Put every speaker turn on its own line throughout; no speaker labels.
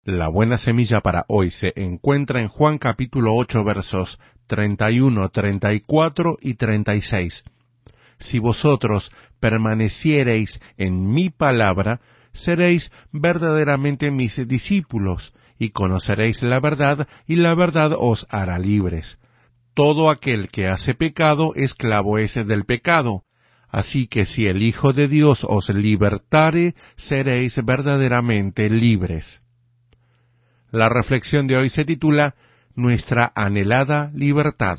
La buena semilla para hoy se encuentra en Juan capítulo 8 versos 31, 34 y 36. Si vosotros permaneciereis en mi palabra, seréis verdaderamente mis discípulos, y conoceréis la verdad, y la verdad os hará libres. Todo aquel que hace pecado, esclavo es del pecado. Así que si el Hijo de Dios os libertare, seréis verdaderamente libres. La reflexión de hoy se titula Nuestra anhelada libertad.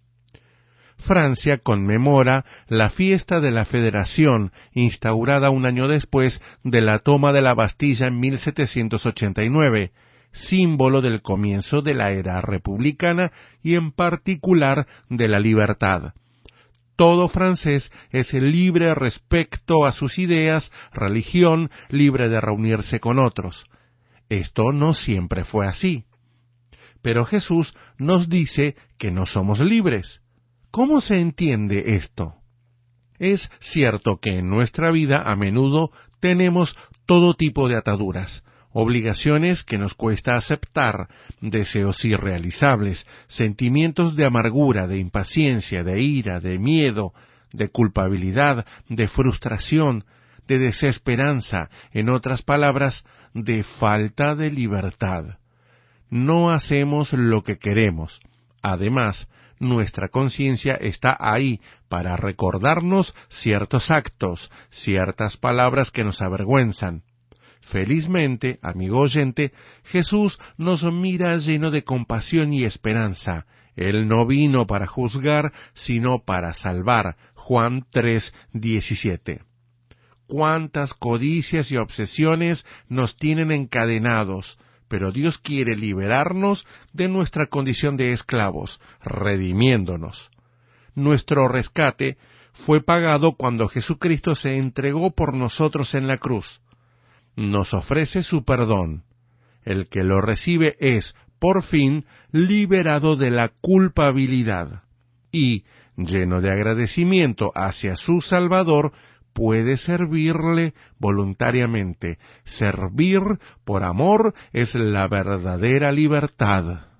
Francia conmemora la fiesta de la Federación, instaurada un año después de la toma de la Bastilla en 1789, símbolo del comienzo de la era republicana y en particular de la libertad. Todo francés es libre respecto a sus ideas, religión, libre de reunirse con otros. Esto no siempre fue así. Pero Jesús nos dice que no somos libres. ¿Cómo se entiende esto? Es cierto que en nuestra vida a menudo tenemos todo tipo de ataduras, obligaciones que nos cuesta aceptar, deseos irrealizables, sentimientos de amargura, de impaciencia, de ira, de miedo, de culpabilidad, de frustración, de desesperanza, en otras palabras, de falta de libertad. No hacemos lo que queremos. Además, nuestra conciencia está ahí para recordarnos ciertos actos, ciertas palabras que nos avergüenzan. Felizmente, amigo oyente, Jesús nos mira lleno de compasión y esperanza. Él no vino para juzgar, sino para salvar. Juan 3:17. Cuántas codicias y obsesiones nos tienen encadenados, pero Dios quiere liberarnos de nuestra condición de esclavos, redimiéndonos. Nuestro rescate fue pagado cuando Jesucristo se entregó por nosotros en la cruz. Nos ofrece su perdón. El que lo recibe es, por fin, liberado de la culpabilidad. Y, lleno de agradecimiento hacia su Salvador, puede servirle voluntariamente. Servir por amor es la verdadera libertad.